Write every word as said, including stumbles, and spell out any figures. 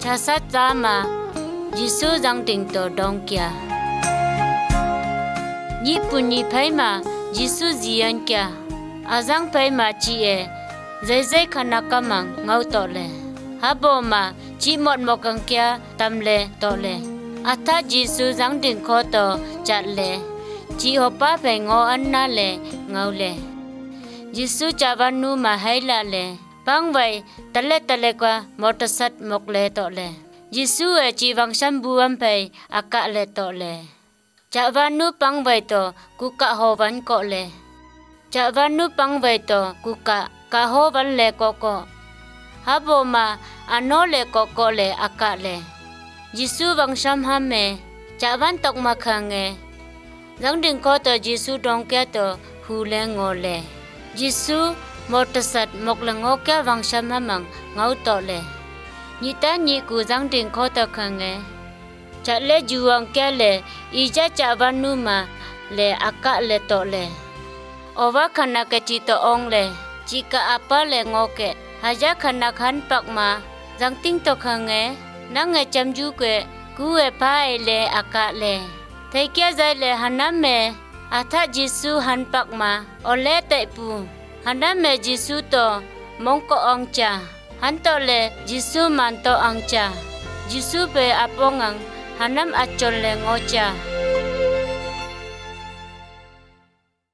cha sát ra mà Giêsu giang tình tổ đông kia nhị bùn nhị phải mà Giêsu zian kia à giang phải mà chị e dây dây khana kamang ngau to le habo mà chỉ một một con kia tâm le to le à tha Giêsu giang tình khó to chặt le chỉ hộp ba phải ngô ăn na le ngau le Giêsu cha van nu mà hay là le bang vậy tale tale qua một sắt một le to le Giêsu e chỉ vang sam buam phải aka le to le cha van nu bang vậy to ku ka ho van ko le cha van nu bang vậy to ku ka ka ho van le ko ko habo mà ano le ko ko le aka le Giêsu vang sam ham me cha van tok ma khange giang đình ko to Giêsu dong kia to hu le ngo le Giêsu một sat một lần ngô kia vang sam ham ngau to le nhị ta nhị cu giang đình ko to khange cha le juang kia le ija cha van nu mà le aka le to le ova khana ke chi to ong le chi ka apa le ngo ke haja khana khan pak ma giang ting to khange nang nge cham ju ke ku e pai le aka le thei kia zai le hanam me atha Giêsu han pak ma ole te pu hanam me Giêsu to mong ko ong cha han to le Giêsu man to ong cha Giêsu pe apongang hanam achol le ngo cha